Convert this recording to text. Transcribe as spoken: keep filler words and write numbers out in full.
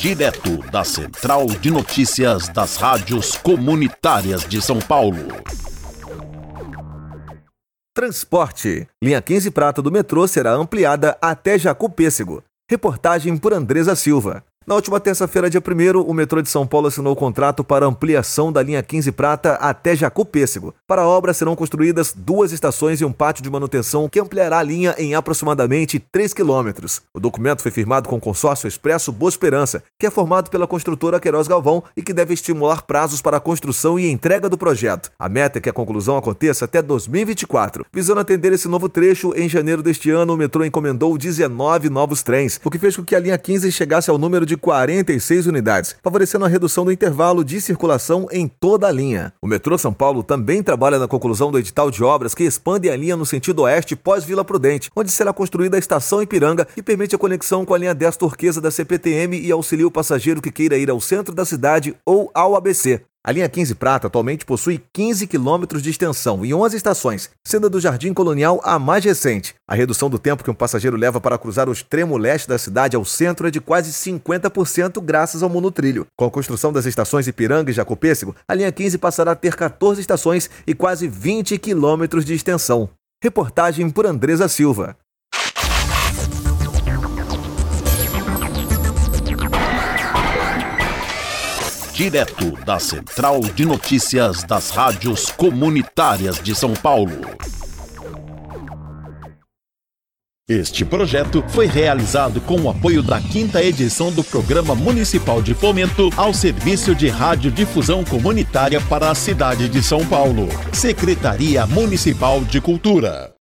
Direto da Central de Notícias das Rádios Comunitárias de São Paulo. Transporte. Linha quinze Prata do metrô será ampliada até Jacú-Pêssego. Reportagem por Andresa Silva. Na última terça-feira, dia primeiro, o metrô de São Paulo assinou o contrato para ampliação da linha quinze Prata até Jacú-Pêssego. Para a obra serão construídas duas estações e um pátio de manutenção que ampliará a linha em aproximadamente três quilômetros. O documento foi firmado com o consórcio Expresso Boa Esperança, que é formado pela construtora Queiroz Galvão e que deve estimular prazos para a construção e entrega do projeto. A meta é que a conclusão aconteça até dois mil e vinte e quatro. Visando atender esse novo trecho, em janeiro deste ano, o metrô encomendou dezenove novos trens, o que fez com que a linha quinze chegasse ao número de quarenta e seis unidades, favorecendo a redução do intervalo de circulação em toda a linha. O metrô São Paulo também trabalha na conclusão do edital de obras que expande a linha no sentido oeste pós-Vila Prudente, onde será construída a estação Ipiranga e permite a conexão com a linha dez Turquesa da C P T M e auxilia o passageiro que queira ir ao centro da cidade ou ao A B C. A linha quinze Prata atualmente possui quinze quilômetros de extensão e onze estações, sendo a do Jardim Colonial a mais recente. A redução do tempo que um passageiro leva para cruzar o extremo leste da cidade ao centro é de quase cinquenta por cento graças ao monotrilho. Com a construção das estações Ipiranga e Jacú-Pêssego, a linha quinze passará a ter quatorze estações e quase vinte quilômetros de extensão. Reportagem por Andresa Silva. Direto da Central de Notícias das Rádios Comunitárias de São Paulo. Este projeto foi realizado com o apoio da quinta edição do Programa Municipal de Fomento ao Serviço de Radiodifusão Comunitária para a cidade de São Paulo. Secretaria Municipal de Cultura.